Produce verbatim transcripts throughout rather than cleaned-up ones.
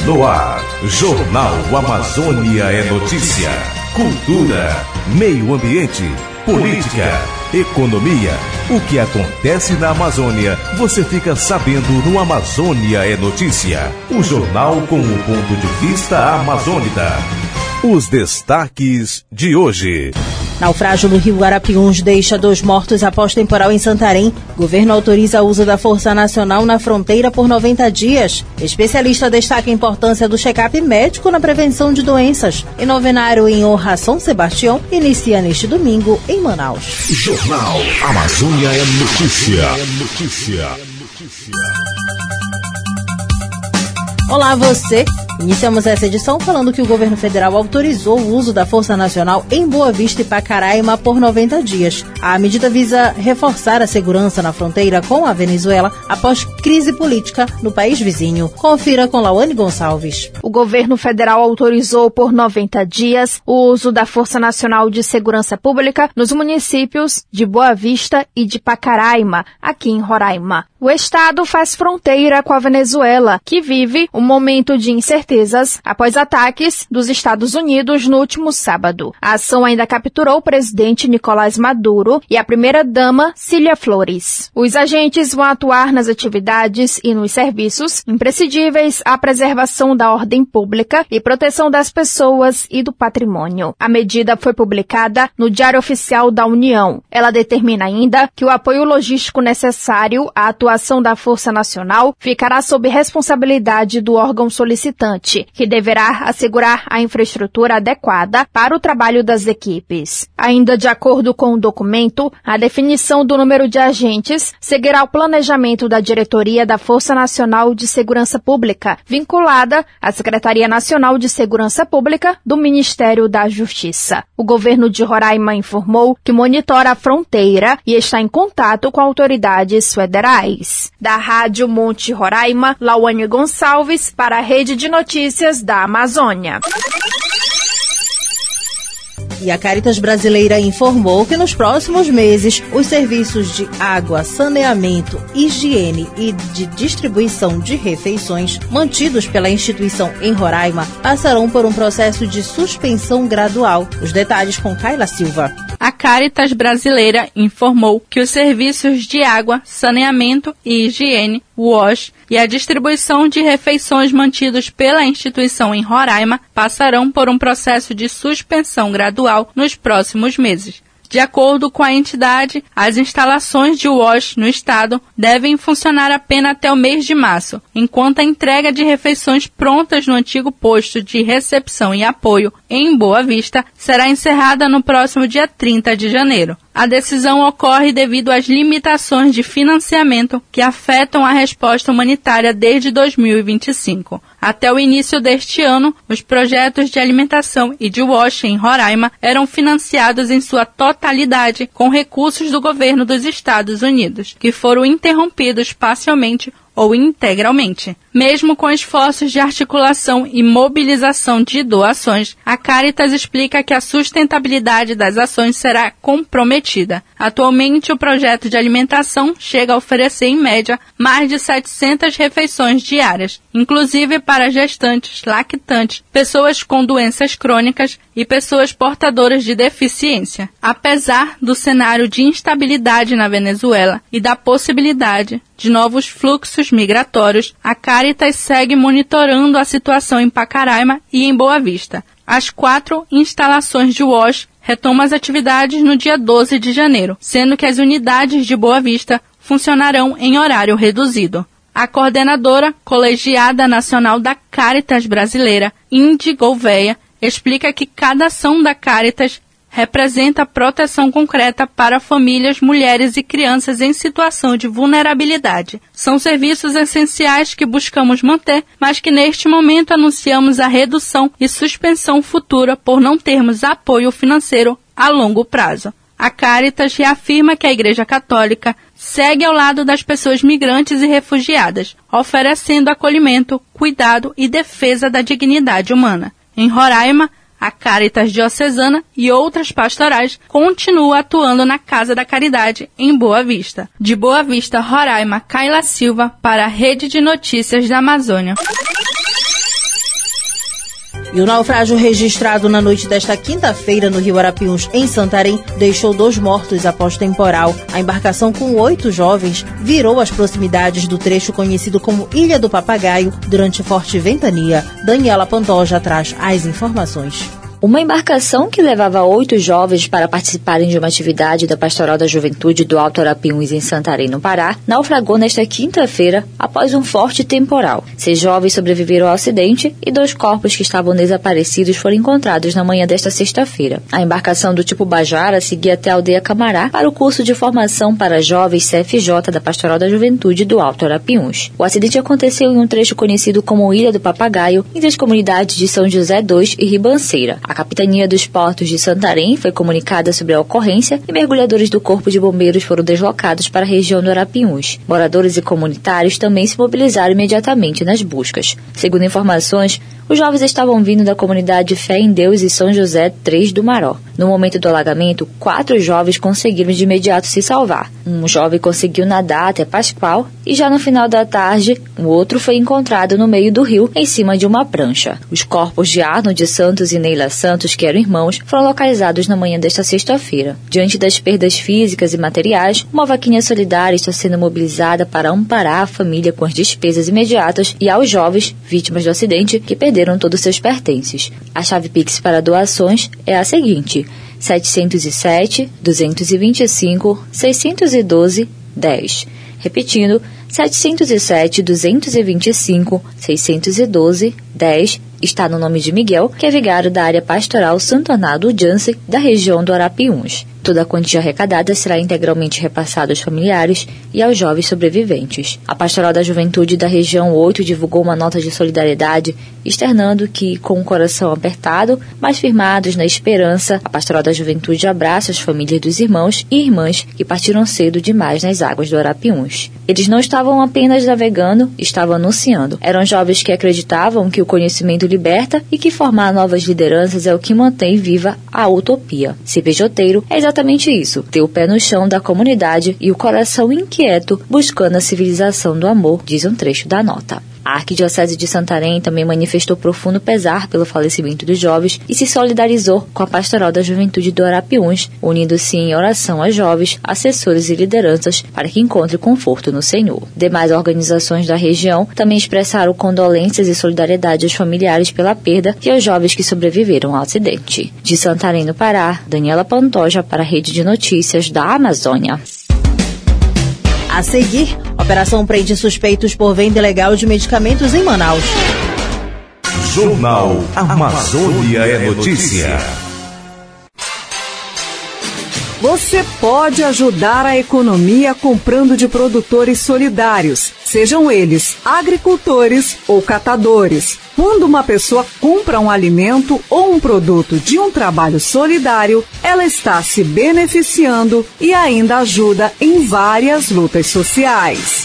No ar, Jornal Amazônia é notícia. Cultura, meio ambiente, política, economia. O que acontece na Amazônia, você fica sabendo no Amazônia é Notícia. O jornal com o ponto de vista amazônida. Os destaques de hoje. Naufrágio no Rio Guarapiuns deixa dois mortos após temporal em Santarém. Governo autoriza o uso da Força Nacional na fronteira por noventa dias. Especialista destaca a importância do check-up médico na prevenção de doenças. E novenário em honra a São Sebastião inicia neste domingo em Manaus. Jornal Amazônia é Notícia. É notícia. Olá, você! Iniciamos essa edição falando que o governo federal autorizou o uso da Força Nacional em Boa Vista e Pacaraima por noventa dias. A medida visa reforçar a segurança na fronteira com a Venezuela após crise política no país vizinho. Confira com Lawane Gonçalves. O governo federal autorizou por noventa dias o uso da Força Nacional de Segurança Pública nos municípios de Boa Vista e de Pacaraima, aqui em Roraima. O estado faz fronteira com a Venezuela, que vive um momento de incerteza após ataques dos Estados Unidos no último sábado. A ação ainda capturou o presidente Nicolás Maduro e a primeira-dama Cília Flores. Os agentes vão atuar nas atividades e nos serviços imprescindíveis à preservação da ordem pública e proteção das pessoas e do patrimônio. A medida foi publicada no Diário Oficial da União. Ela determina ainda que o apoio logístico necessário à atuação da Força Nacional ficará sob responsabilidade do órgão solicitante, que deverá assegurar a infraestrutura adequada para o trabalho das equipes. Ainda de acordo com o documento, a definição do número de agentes seguirá o planejamento da Diretoria da Força Nacional de Segurança Pública, vinculada à Secretaria Nacional de Segurança Pública do Ministério da Justiça. O governo de Roraima informou que monitora a fronteira e está em contato com autoridades federais. Da Rádio Monte Roraima, Lawane Gonçalves para a Rede de Notícias da Amazônia. E a Caritas Brasileira informou que nos próximos meses os serviços de água, saneamento, higiene e de distribuição de refeições mantidos pela instituição em Roraima passarão por um processo de suspensão gradual. Os detalhes com Kaila Silva. A Caritas Brasileira informou que os serviços de água, saneamento e higiene, W A S H, e a distribuição de refeições mantidos pela instituição em Roraima passarão por um processo de suspensão gradual nos próximos meses. De acordo com a entidade, as instalações de W A S H no estado devem funcionar apenas até o mês de março, enquanto a entrega de refeições prontas no antigo posto de recepção e apoio em Boa Vista será encerrada no próximo dia trinta de janeiro. A decisão ocorre devido às limitações de financiamento que afetam a resposta humanitária desde dois mil e vinte e cinco. Até o início deste ano, os projetos de alimentação e de W A S H em Roraima eram financiados em sua totalidade com recursos do governo dos Estados Unidos, que foram interrompidos parcialmente ou integralmente. Mesmo com esforços de articulação e mobilização de doações, a Caritas explica que a sustentabilidade das ações será comprometida. Atualmente, o projeto de alimentação chega a oferecer, em média, mais de setecentas refeições diárias, inclusive para gestantes, lactantes, pessoas com doenças crônicas e pessoas portadoras de deficiência. Apesar do cenário de instabilidade na Venezuela e da possibilidade de novos fluxos migratórios, a Caritas segue monitorando a situação em Pacaraima e em Boa Vista. As quatro instalações de W A S H retomam as atividades no dia doze de janeiro, sendo que as unidades de Boa Vista funcionarão em horário reduzido. A coordenadora colegiada nacional da Caritas Brasileira, Indy Gouveia, explica que cada ação da Caritas representa proteção concreta para famílias, mulheres e crianças em situação de vulnerabilidade. São serviços essenciais que buscamos manter, mas que neste momento anunciamos a redução e suspensão futura por não termos apoio financeiro a longo prazo. A Caritas reafirma que a Igreja Católica segue ao lado das pessoas migrantes e refugiadas, oferecendo acolhimento, cuidado e defesa da dignidade humana. Em Roraima, a Caritas Diocesana e outras pastorais continuam atuando na Casa da Caridade, em Boa Vista. De Boa Vista, Roraima, Kaila Silva, para a Rede de Notícias da Amazônia. E o naufrágio registrado na noite desta quinta-feira no Rio Arapiuns, em Santarém, deixou dois mortos após temporal. A embarcação com oito jovens virou as proximidades do trecho conhecido como Ilha do Papagaio durante forte ventania. Daniela Pantoja traz as informações. Uma embarcação que levava oito jovens para participarem de uma atividade da Pastoral da Juventude do Alto Arapiuns em Santarém, no Pará, naufragou nesta quinta-feira após um forte temporal. Seis jovens sobreviveram ao acidente e dois corpos que estavam desaparecidos foram encontrados na manhã desta sexta-feira. A embarcação do tipo Bajara seguia até a aldeia Camará para o curso de formação para jovens C F J da Pastoral da Juventude do Alto Arapiuns. O acidente aconteceu em um trecho conhecido como Ilha do Papagaio, entre as comunidades de São José dois e Ribanceira. A Capitania dos Portos de Santarém foi comunicada sobre a ocorrência e mergulhadores do Corpo de Bombeiros foram deslocados para a região do Arapiuns. Moradores e comunitários também se mobilizaram imediatamente nas buscas. Segundo informações, os jovens estavam vindo da comunidade Fé em Deus e São José três do Maró. No momento do alagamento, quatro jovens conseguiram de imediato se salvar. Um jovem conseguiu nadar até Pascoal e já no final da tarde, o outro foi encontrado no meio do rio, em cima de uma prancha. Os corpos de Arnold Santos e Neila Santos, que eram irmãos, foram localizados na manhã desta sexta-feira. Diante das perdas físicas e materiais, uma vaquinha solidária está sendo mobilizada para amparar a família com as despesas imediatas e aos jovens, vítimas do acidente, que perderam todos seus pertences. A chave Pix para doações é a seguinte: setecentos e sete, duzentos e vinte e cinco, seiscentos e doze, dez. Repetindo, setecentos e sete, duzentos e vinte e cinco, seiscentos e doze, dez. Está no nome de Miguel, que é vigário da área pastoral Santo Anado Jansen, da região do Arapiuns. Toda a quantia arrecadada será integralmente repassada aos familiares e aos jovens sobreviventes. A Pastoral da Juventude da região oito divulgou uma nota de solidariedade, externando que, com o coração apertado, mas firmados na esperança, a Pastoral da Juventude abraça as famílias dos irmãos e irmãs que partiram cedo demais nas águas do Arapiuns. Eles não estavam apenas navegando, estavam anunciando. Eram jovens que acreditavam que o conhecimento liberta e que formar novas lideranças é o que mantém viva a utopia. C P J-teiro é exatamente isso, ter o pé no chão da comunidade e o coração inquieto buscando a civilização do amor, diz um trecho da nota. A Arquidiocese de Santarém também manifestou profundo pesar pelo falecimento dos jovens e se solidarizou com a Pastoral da Juventude do Arapiuns, unindo-se em oração a jovens, assessores e lideranças para que encontrem conforto no Senhor. Demais organizações da região também expressaram condolências e solidariedade aos familiares pela perda e aos jovens que sobreviveram ao acidente. De Santarém, no Pará, Daniela Pantoja para a Rede de Notícias da Amazônia. A seguir, operação prende suspeitos por venda ilegal de medicamentos em Manaus. Jornal Amazônia é Notícia. Você pode ajudar a economia comprando de produtores solidários, sejam eles agricultores ou catadores. Quando uma pessoa compra um alimento ou um produto de um trabalho solidário, ela está se beneficiando e ainda ajuda em várias lutas sociais.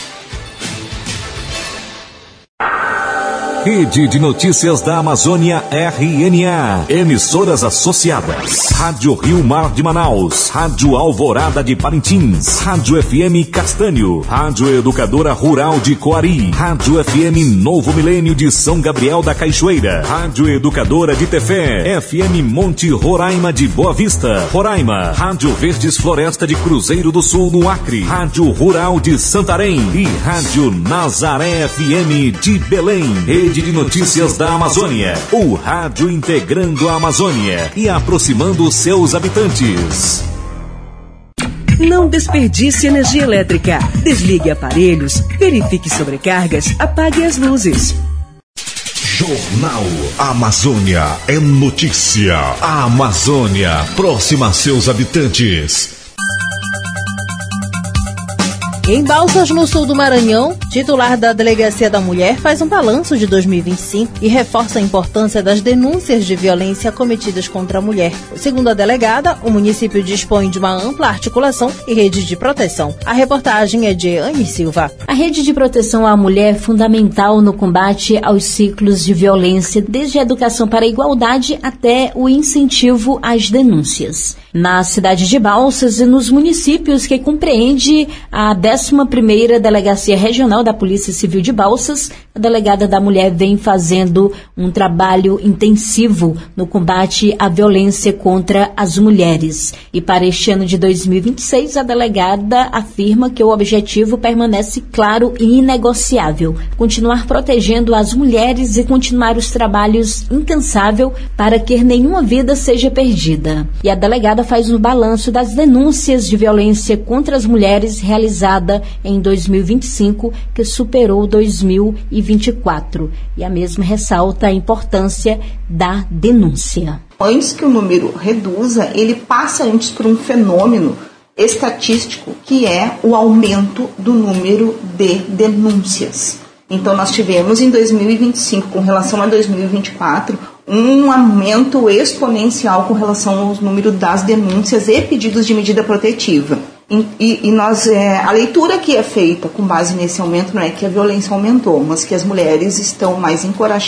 Rede de Notícias da Amazônia R N A. Emissoras associadas. Rádio Rio Mar de Manaus. Rádio Alvorada de Parintins. Rádio F M Castanho. Rádio Educadora Rural de Coari. Rádio F M Novo Milênio de São Gabriel da Cachoeira. Rádio Educadora de Tefé. F M Monte Roraima de Boa Vista, Roraima. Rádio Verdes Floresta de Cruzeiro do Sul, no Acre. Rádio Rural de Santarém. E Rádio Nazaré F M de Belém. Rede de Notícias da Amazônia, o rádio integrando a Amazônia e aproximando seus habitantes. Não desperdice energia elétrica. Desligue aparelhos, verifique sobrecargas, apague as luzes. Jornal Amazônia é notícia. A Amazônia próxima a seus habitantes. Em Balsas, no sul do Maranhão, titular da Delegacia da Mulher faz um balanço de dois mil e vinte e cinco e reforça a importância das denúncias de violência cometidas contra a mulher. Segundo a delegada, o município dispõe de uma ampla articulação e rede de proteção. A reportagem é de Anne Silva. A rede de proteção à mulher é fundamental no combate aos ciclos de violência, desde a educação para a igualdade até o incentivo às denúncias. na cidade de Balsas e nos municípios que compreende a décima primeira Delegacia Regional da Polícia Civil de Balsas. A delegada da mulher vem fazendo um trabalho intensivo no combate à violência contra as mulheres. E para este ano de dois mil e vinte e seis, a delegada afirma que o objetivo permanece claro e inegociável: continuar protegendo as mulheres e continuar os trabalhos incansável para que nenhuma vida seja perdida. E a delegada faz um balanço das denúncias de violência contra as mulheres realizada em dois mil e vinte e cinco, que superou dois mil e vinte e quatro. E a mesma ressalta a importância da denúncia. Antes que o número reduza, ele passa antes por um fenômeno estatístico, que é o aumento do número de denúncias. Então, nós tivemos em dois mil e vinte e cinco, com relação a dois mil e vinte e quatro, um aumento exponencial com relação ao número das denúncias e pedidos de medida protetiva. E, e, e nós, é, a leitura que é feita com base nesse aumento não é que a violência aumentou, mas que as mulheres estão mais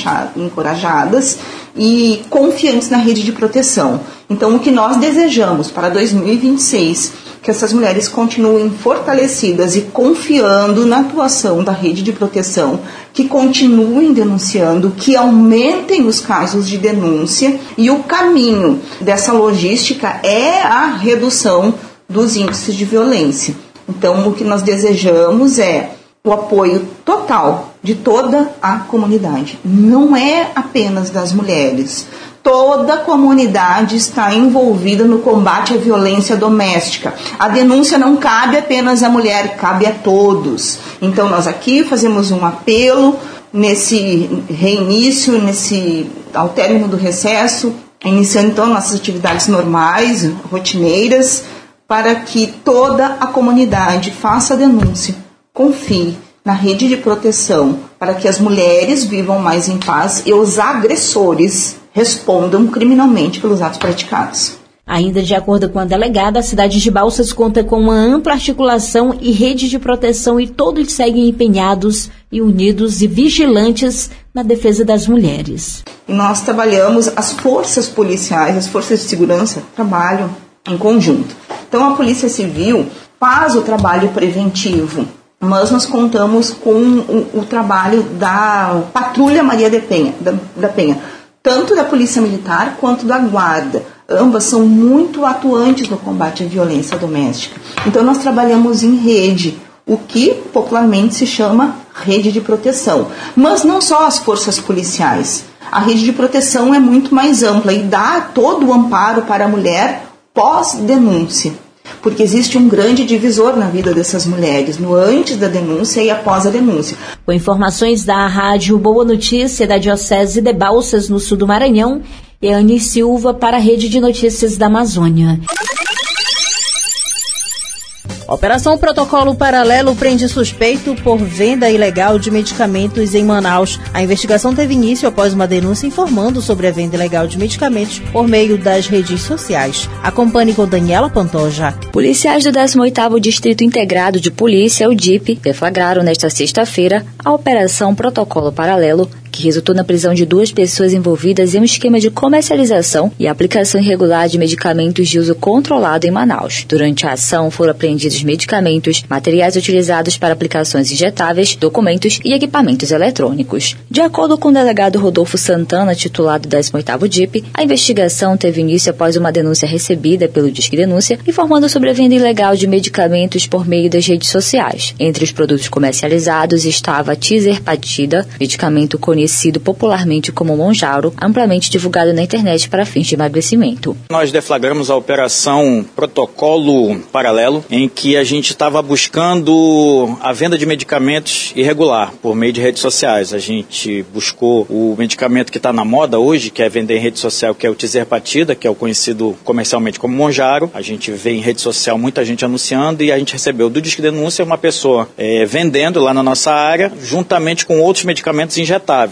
encorajadas e confiantes na rede de proteção. Então, o que nós desejamos para dois mil e vinte e seis, que essas mulheres continuem fortalecidas e confiando na atuação da rede de proteção, que continuem denunciando, que aumentem os casos de denúncia, e o caminho dessa logística é a redução dos índices de violência. Então, o que nós desejamos é o apoio total de toda a comunidade. Não é apenas das mulheres. Toda a comunidade está envolvida no combate à violência doméstica. A denúncia não cabe apenas à mulher, cabe a todos. Então, nós aqui fazemos um apelo nesse reinício, nesse, ao término do recesso, iniciando então nossas atividades normais, rotineiras, para que toda a comunidade faça a denúncia, confie na rede de proteção, para que as mulheres vivam mais em paz e os agressores respondam criminalmente pelos atos praticados. Ainda de acordo com a delegada, a cidade de Balsas conta com uma ampla articulação e rede de proteção, e todos seguem empenhados e unidos e vigilantes na defesa das mulheres. E nós trabalhamos, as forças policiais, as forças de segurança trabalham em conjunto. Então, a Polícia Civil faz o trabalho preventivo, mas nós contamos com o, o trabalho da Patrulha Maria de Penha, da, da Penha, tanto da Polícia Militar quanto da Guarda. Ambas são muito atuantes no combate à violência doméstica. Então, nós trabalhamos em rede, o que popularmente se chama rede de proteção. Mas não só as forças policiais. A rede de proteção é muito mais ampla e dá todo o amparo para a mulher pós-denúncia, porque existe um grande divisor na vida dessas mulheres, no antes da denúncia e após a denúncia. Com informações da Rádio Boa Notícia da Diocese de Balsas, no sul do Maranhão, Eane Silva para a Rede de Notícias da Amazônia. Operação Protocolo Paralelo prende suspeito por venda ilegal de medicamentos em Manaus. A investigação teve início após uma denúncia informando sobre a venda ilegal de medicamentos por meio das redes sociais. Acompanhe com Daniela Pantoja. Policiais do décimo oitavo Distrito Integrado de Polícia, o D I P, deflagraram nesta sexta-feira a Operação Protocolo Paralelo, que resultou na prisão de duas pessoas envolvidas em um esquema de comercialização e aplicação irregular de medicamentos de uso controlado em Manaus. Durante a ação, foram apreendidos medicamentos, materiais utilizados para aplicações injetáveis, documentos e equipamentos eletrônicos. De acordo com o delegado Rodolfo Santana, titular do décimo oitavo D I P, a investigação teve início após uma denúncia recebida pelo Disque Denúncia, informando sobre a venda ilegal de medicamentos por meio das redes sociais. Entre os produtos comercializados estava a Tizerpatida, medicamento conhecido conhecido popularmente como Monjaro, amplamente divulgado na internet para fins de emagrecimento. Nós deflagramos a operação Protocolo Paralelo, em que a gente estava buscando a venda de medicamentos irregular por meio de redes sociais. A gente buscou o medicamento que está na moda hoje, que é vender em rede social, que é o Tizerpatida, que é o conhecido comercialmente como Monjaro. A gente vê em rede social muita gente anunciando e a gente recebeu do Disque Denúncia uma pessoa é, vendendo lá na nossa área, juntamente com outros medicamentos injetáveis.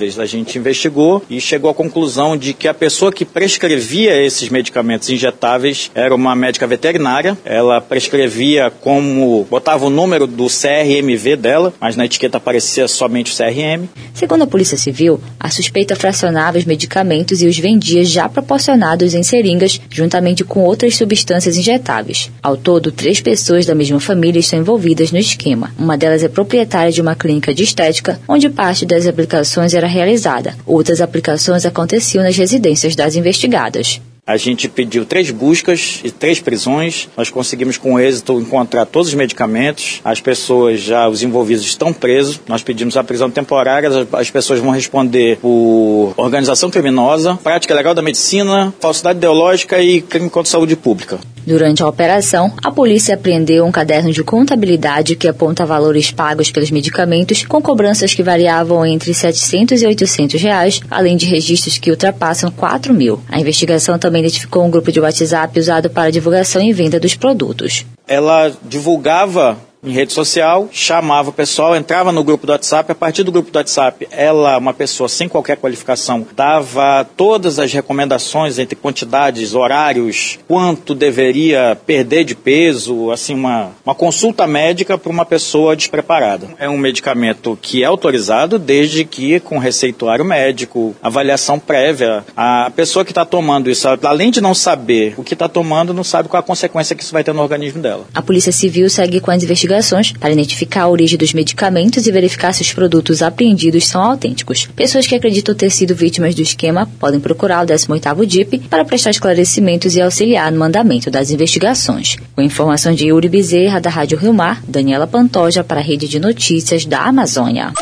injetáveis. A gente investigou e chegou à conclusão de que a pessoa que prescrevia esses medicamentos injetáveis era uma médica veterinária. Ela prescrevia como, botava o número do C R M V dela, mas na etiqueta aparecia somente o C R M. Segundo a Polícia Civil, a suspeita fracionava os medicamentos e os vendia já proporcionados em seringas, juntamente com outras substâncias injetáveis. Ao todo, três pessoas da mesma família estão envolvidas no esquema. Uma delas é proprietária de uma clínica de estética, onde parte das aplicações era realizada. Outras aplicações aconteciam nas residências das investigadas. A gente pediu três buscas e três prisões. Nós conseguimos com êxito encontrar todos os medicamentos. As pessoas já, os envolvidos estão presos. Nós pedimos a prisão temporária. As pessoas vão responder por organização criminosa, prática ilegal da medicina, falsidade ideológica e crime contra a saúde pública. Durante a operação, a polícia apreendeu um caderno de contabilidade que aponta valores pagos pelos medicamentos, com cobranças que variavam entre setecentos e oitocentos reais, além de registros que ultrapassam quatro mil. A investigação também identificou um grupo de WhatsApp usado para divulgação e venda dos produtos. Ela divulgava em rede social, chamava o pessoal, entrava no grupo do WhatsApp. A partir do grupo do WhatsApp, ela, uma pessoa sem qualquer qualificação, dava todas as recomendações entre quantidades, horários, quanto deveria perder de peso, assim, uma, uma consulta médica para uma pessoa despreparada. É um medicamento que é autorizado desde que com receituário médico, avaliação prévia. A pessoa que está tomando isso, além de não saber o que está tomando, não sabe qual a consequência que isso vai ter no organismo dela. A Polícia Civil segue com as investigações para identificar a origem dos medicamentos e verificar se os produtos apreendidos são autênticos. Pessoas que acreditam ter sido vítimas do esquema podem procurar o décimo oitavo D I P para prestar esclarecimentos e auxiliar no andamento das investigações. Com informação de Yuri Bezerra, da Rádio Rio Mar, Daniela Pantoja para a Rede de Notícias da Amazônia.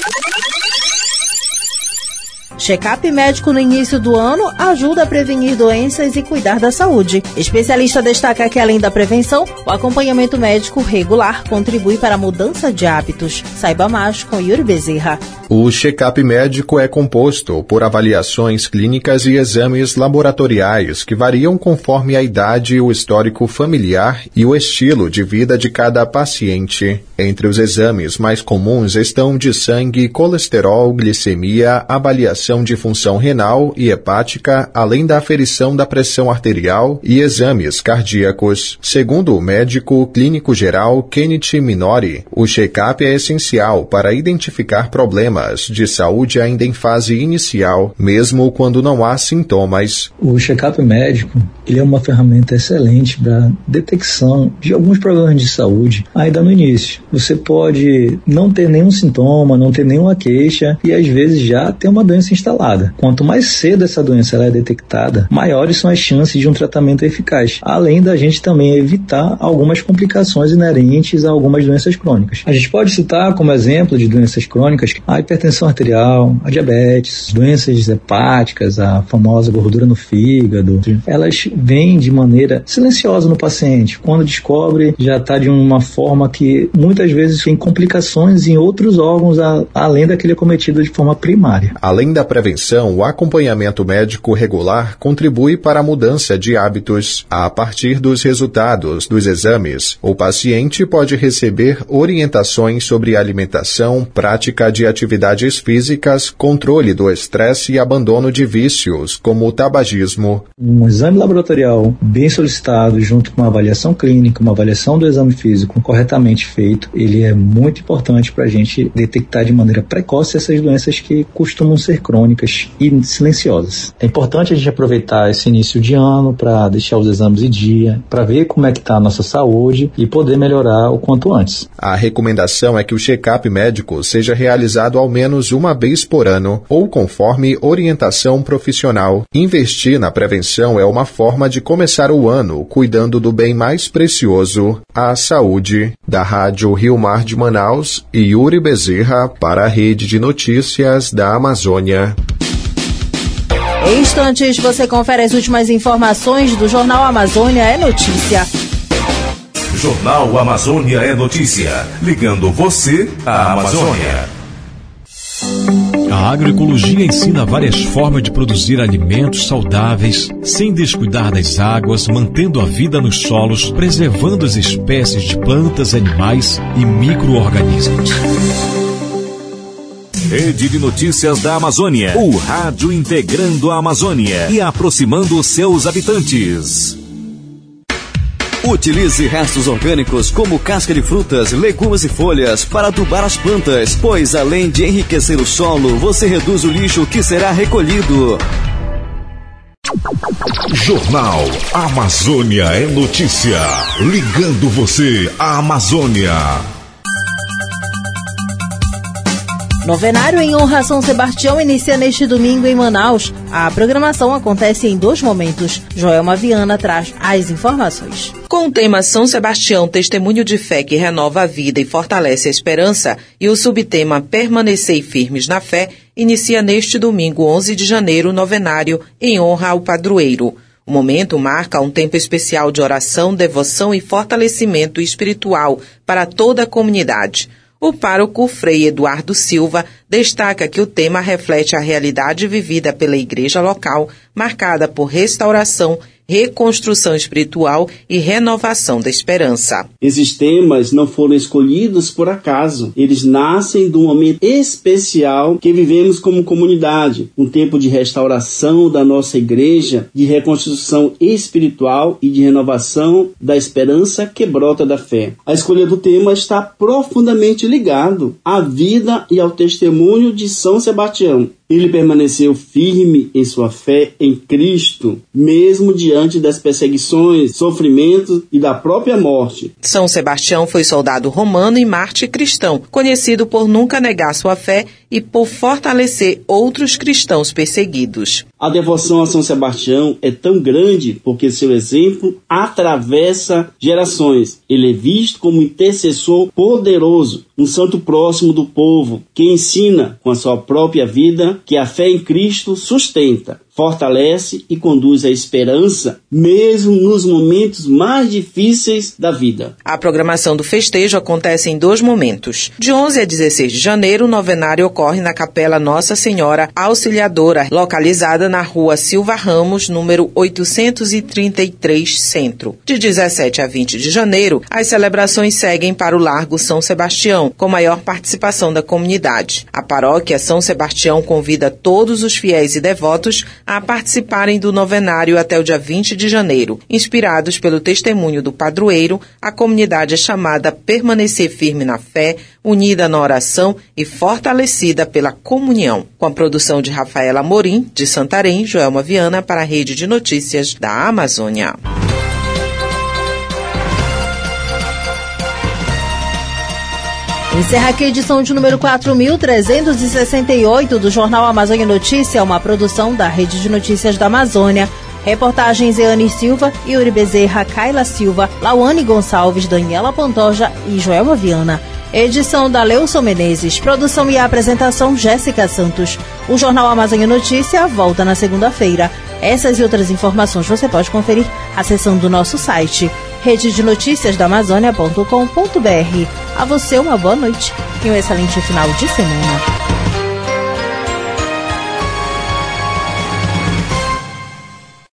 Check-up médico no início do ano ajuda a prevenir doenças e cuidar da saúde. Especialista destaca que, além da prevenção, o acompanhamento médico regular contribui para a mudança de hábitos. Saiba mais com Yuri Bezerra. O check-up médico é composto por avaliações clínicas e exames laboratoriais que variam conforme a idade, o histórico familiar e o estilo de vida de cada paciente. Entre os exames mais comuns estão de sangue, colesterol, glicemia, avaliação de função renal e hepática, além da aferição da pressão arterial e exames cardíacos. Segundo o médico clínico geral Kenneth Minori, o check-up é essencial para identificar problemas de saúde ainda em fase inicial, mesmo quando não há sintomas. O check-up médico ele é uma ferramenta excelente para detecção de alguns problemas de saúde ainda no início. Você pode não ter nenhum sintoma, não ter nenhuma queixa e às vezes já ter uma doença instalada. Quanto mais cedo essa doença ela é detectada, maiores são as chances de um tratamento eficaz, além da gente também evitar algumas complicações inerentes a algumas doenças crônicas. A gente pode citar como exemplo de doenças crônicas a hipertensão arterial, a diabetes, doenças hepáticas, a famosa gordura no fígado. Elas vêm de maneira silenciosa no paciente. Quando descobre, já está de uma forma que muitas vezes tem complicações em outros órgãos a, além daquele acometido de forma primária. Além da prevenção, o acompanhamento médico regular contribui para a mudança de hábitos. A partir dos resultados dos exames, o paciente pode receber orientações sobre alimentação, prática de atividades físicas, controle do estresse e abandono de vícios, como o tabagismo. Um exame laboratorial bem solicitado, junto com uma avaliação clínica, uma avaliação do exame físico corretamente feito, ele é muito importante para a gente detectar de maneira precoce essas doenças que costumam ser crônicas e silenciosas. É importante a gente aproveitar esse início de ano para deixar os exames em dia, para ver como é que está a nossa saúde e poder melhorar o quanto antes. A recomendação é que o check-up médico seja realizado ao menos uma vez por ano ou conforme orientação profissional. Investir na prevenção é uma forma de começar o ano cuidando do bem mais precioso, a saúde. Da Rádio Rio Mar de Manaus, Yuri Bezerra para a Rede de Notícias da Amazônia. Em instantes, você confere as últimas informações do Jornal Amazônia é Notícia. Jornal Amazônia é Notícia, ligando você à Amazônia. A agroecologia ensina várias formas de produzir alimentos saudáveis, sem descuidar das águas, mantendo a vida nos solos, preservando as espécies de plantas, animais e micro-organismos. Rede de Notícias da Amazônia. O rádio integrando a Amazônia e aproximando seus habitantes. Utilize restos orgânicos como casca de frutas, legumes e folhas para adubar as plantas, pois além de enriquecer o solo, você reduz o lixo que será recolhido. Jornal Amazônia é Notícia. Ligando você à Amazônia. Novenário em honra a São Sebastião inicia neste domingo em Manaus. A programação acontece em dois momentos. Joelma Viana traz as informações. Com o tema São Sebastião, testemunho de fé que renova a vida e fortalece a esperança, e o subtema Permanecei firmes na fé, inicia neste domingo, onze de janeiro, o novenário em honra ao padroeiro. O momento marca um tempo especial de oração, devoção e fortalecimento espiritual para toda a comunidade. O pároco Frei Eduardo Silva destaca que o tema reflete a realidade vivida pela igreja local, marcada por restauração, reconstrução espiritual e renovação da esperança. Esses temas não foram escolhidos por acaso. Eles nascem de um momento especial que vivemos como comunidade. Um tempo de restauração da nossa igreja, de reconstrução espiritual e de renovação da esperança que brota da fé. A escolha do tema está profundamente ligado à vida e ao testemunho de São Sebastião. Ele permaneceu firme em sua fé em Cristo, mesmo diante das perseguições, sofrimentos e da própria morte. São Sebastião foi soldado romano e mártir cristão, conhecido por nunca negar sua fé e por fortalecer outros cristãos perseguidos. A devoção a São Sebastião é tão grande porque seu exemplo atravessa gerações. Ele é visto como intercessor poderoso, um santo próximo do povo, que ensina com a sua própria vida que a fé em Cristo sustenta, fortalece e conduz à esperança, mesmo nos momentos mais difíceis da vida. A programação do festejo acontece em dois momentos. De onze a dezesseis de janeiro, o novenário ocorre na Capela Nossa Senhora Auxiliadora, localizada na Rua Silva Ramos, número oitocentos e trinta e três, Centro. De dezessete a vinte de janeiro, as celebrações seguem para o Largo São Sebastião, com maior participação da comunidade. A paróquia São Sebastião convida todos os fiéis e devotos a participarem do novenário até o dia vinte de janeiro. Inspirados pelo testemunho do padroeiro, a comunidade é chamada a permanecer firme na fé, unida na oração e fortalecida pela comunhão. Com a produção de Rafaela Amorim, de Santarém, Joelma Viana, para a Rede de Notícias da Amazônia. Encerra aqui a edição de número quatro mil trezentos e sessenta e oito do Jornal Amazônia Notícia, uma produção da Rede de Notícias da Amazônia. Reportagens Eane Silva, Yuri Bezerra, Kaila Silva, Lauane Gonçalves, Daniela Pantoja e Joelma Viana. Edição da Leuson Menezes. Produção e apresentação Jéssica Santos. O Jornal Amazônia Notícia volta na segunda-feira. Essas e outras informações você pode conferir acessando o nosso site rede de notícias da amazônia ponto com ponto br. A você uma boa noite e um excelente final de semana.